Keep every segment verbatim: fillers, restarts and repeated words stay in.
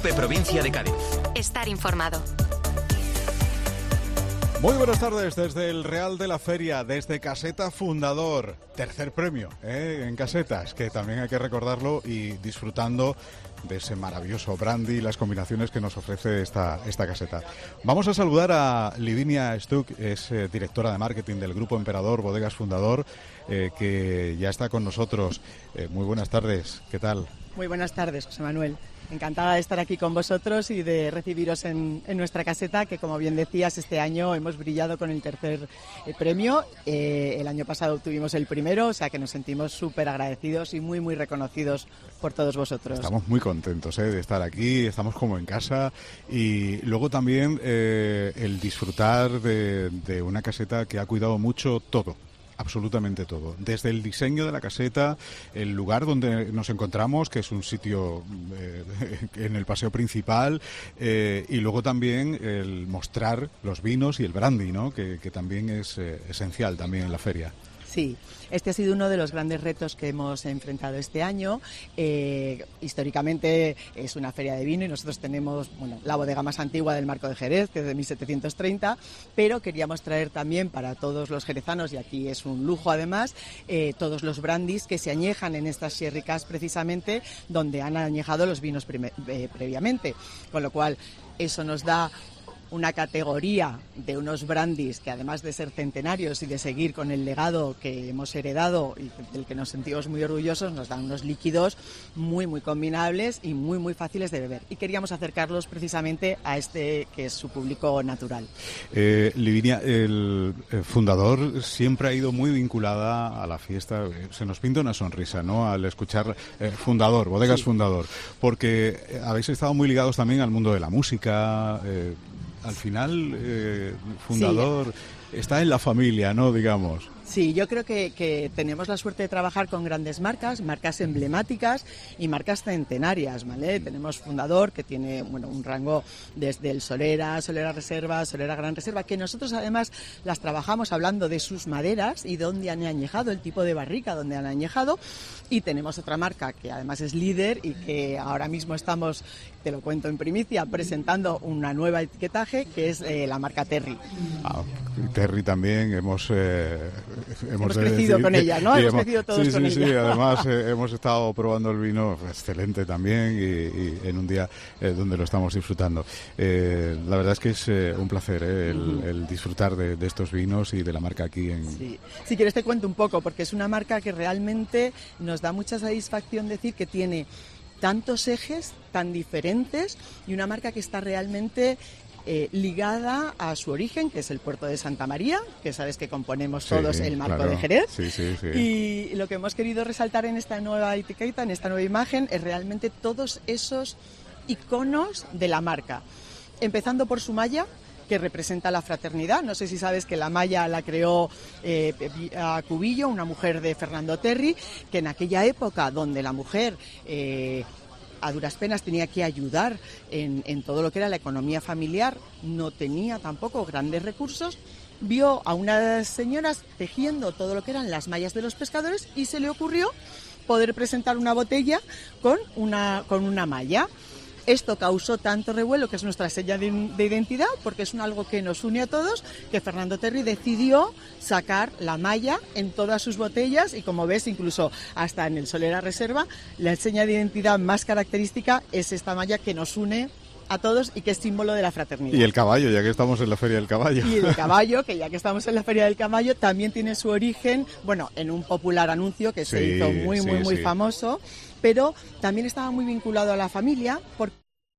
COPE Provincia de Cádiz. Estar informado. Muy buenas tardes desde el Real de la Feria, desde Caseta Fundador. Tercer premio ¿eh? en Casetas, que también hay que recordarlo, y disfrutando de ese maravilloso brandy y las combinaciones que nos ofrece esta, esta caseta. Vamos a saludar a Livinia Stuck, es eh, directora de marketing del Grupo Emperador Bodegas Fundador, eh, que ya está con nosotros. Eh, muy buenas tardes, ¿qué tal? Muy buenas tardes, José Manuel. Encantada de estar aquí con vosotros y de recibiros en, en nuestra caseta, que como bien decías, este año hemos brillado con el tercer eh, premio. Eh, el año pasado obtuvimos el primero, o sea que nos sentimos súper agradecidos y muy, muy reconocidos por todos vosotros. Estamos muy contentos eh, de estar aquí, estamos como en casa, y luego también eh, el disfrutar de, de una caseta que ha cuidado mucho todo. Absolutamente todo, desde el diseño de la caseta, el lugar donde nos encontramos, que es un sitio eh, en el paseo principal, eh, y luego también el mostrar los vinos y el brandy, ¿no? que, que también es eh, esencial también en la feria. Sí, este ha sido uno de los grandes retos que hemos enfrentado este año. Eh, históricamente es una feria de vino y nosotros tenemos bueno, la bodega más antigua del Marco de Jerez, que es de mil setecientos treinta, pero queríamos traer también para todos los jerezanos, y aquí es un lujo además, eh, todos los brandis que se añejan en estas sherry cask precisamente donde han añejado los vinos prime- eh, previamente, con lo cual eso nos da una categoría de unos brandis que, además de ser centenarios y de seguir con el legado que hemos heredado y del que nos sentimos muy orgullosos, nos dan unos líquidos muy muy combinables y muy muy fáciles de beber, y queríamos acercarlos precisamente a este que es su público natural. eh, Livinia, el, el fundador siempre ha ido muy vinculada a la fiesta. Se nos pinta una sonrisa, ¿no?, al escuchar eh, Fundador, Bodegas sí. Fundador, porque habéis estado muy ligados también al mundo de la música. eh, Al final, eh, Fundador sí. está en la familia, ¿no?, digamos. Sí, yo creo que, que tenemos la suerte de trabajar con grandes marcas, marcas emblemáticas y marcas centenarias, ¿vale? Tenemos Fundador, que tiene bueno un rango desde el Solera, Solera Reserva, Solera Gran Reserva, que nosotros además las trabajamos hablando de sus maderas y dónde han añejado, el tipo de barrica donde han añejado. Y tenemos otra marca que además es líder y que ahora mismo estamos, te lo cuento en primicia, presentando una nueva etiquetaje, que es eh, la marca Terry. Ah, Terry también, hemos... Eh, hemos, hemos crecido con ella, ¿no? Hemos, hemos crecido todos sí, con sí, ella. Sí, además eh, hemos estado probando el vino excelente también, y, y en un día eh, donde lo estamos disfrutando. Eh, la verdad es que es eh, un placer eh, el, uh-huh. el disfrutar de, de estos vinos y de la marca aquí en... Sí. Si quieres te cuento un poco, porque es una marca que realmente nos da mucha satisfacción decir que tiene tantos ejes tan diferentes, y una marca que está realmente eh, ligada a su origen, que es el puerto de Santa María, que sabes que componemos todos sí, el Marco claro. de Jerez. Sí, sí, sí. Y lo que hemos querido resaltar en esta nueva etiqueta, en esta nueva imagen, es realmente todos esos iconos de la marca. Empezando por su malla, que representa la fraternidad. No sé si sabes que la malla la creó eh, a Cubillo, una mujer de Fernando Terry, que en aquella época donde la mujer eh, a duras penas tenía que ayudar en, en todo lo que era la economía familiar, no tenía tampoco grandes recursos, vio a unas señoras tejiendo todo lo que eran las mallas de los pescadores y se le ocurrió poder presentar una botella con una, con una malla. Esto causó tanto revuelo, que es nuestra seña de, de identidad, porque es un algo que nos une a todos, que Fernando Terry decidió sacar la malla en todas sus botellas, y como ves, incluso hasta en el Solera Reserva, la seña de identidad más característica es esta malla que nos une a todos y que es símbolo de la fraternidad. Y el caballo, ya que estamos en la Feria del Caballo. Y el caballo, que ya que estamos en la Feria del Caballo, también tiene su origen, bueno, en un popular anuncio que se sí, hizo muy, sí, muy, muy sí. famoso, pero también estaba muy vinculado a la familia, porque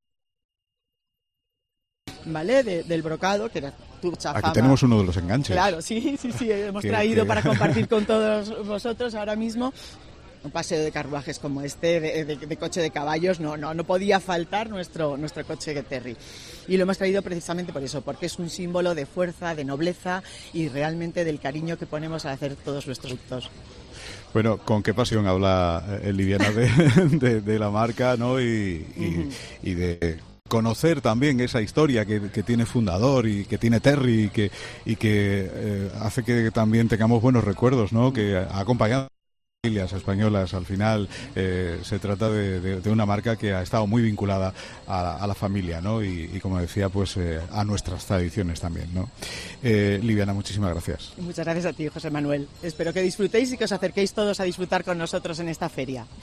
¿vale? De, del brocado, que era tu chafama. Aquí tenemos uno de los enganches. Claro, sí, sí, sí, hemos que, traído que... para compartir con todos vosotros ahora mismo. Un paseo de carruajes como este, de, de, de coche de caballos, no, no, no podía faltar nuestro, nuestro coche de Terry. Y lo hemos traído precisamente por eso, porque es un símbolo de fuerza, de nobleza y realmente del cariño que ponemos al hacer todos nuestros productos. Bueno, con qué pasión habla eh, Liviana de, de, de la marca, ¿no? Y, y, uh-huh. y de conocer también esa historia que, que tiene Fundador y que tiene Terry y que, y que eh, hace que también tengamos buenos recuerdos, ¿no? Que ha acompañado familias españolas. Al final eh, se trata de, de, de una marca que ha estado muy vinculada a, a la familia, ¿no? Y, y como decía, pues eh, a nuestras tradiciones también, ¿no? Eh, Liviana, muchísimas gracias. Muchas gracias a ti, José Manuel. Espero que disfrutéis y que os acerquéis todos a disfrutar con nosotros en esta feria.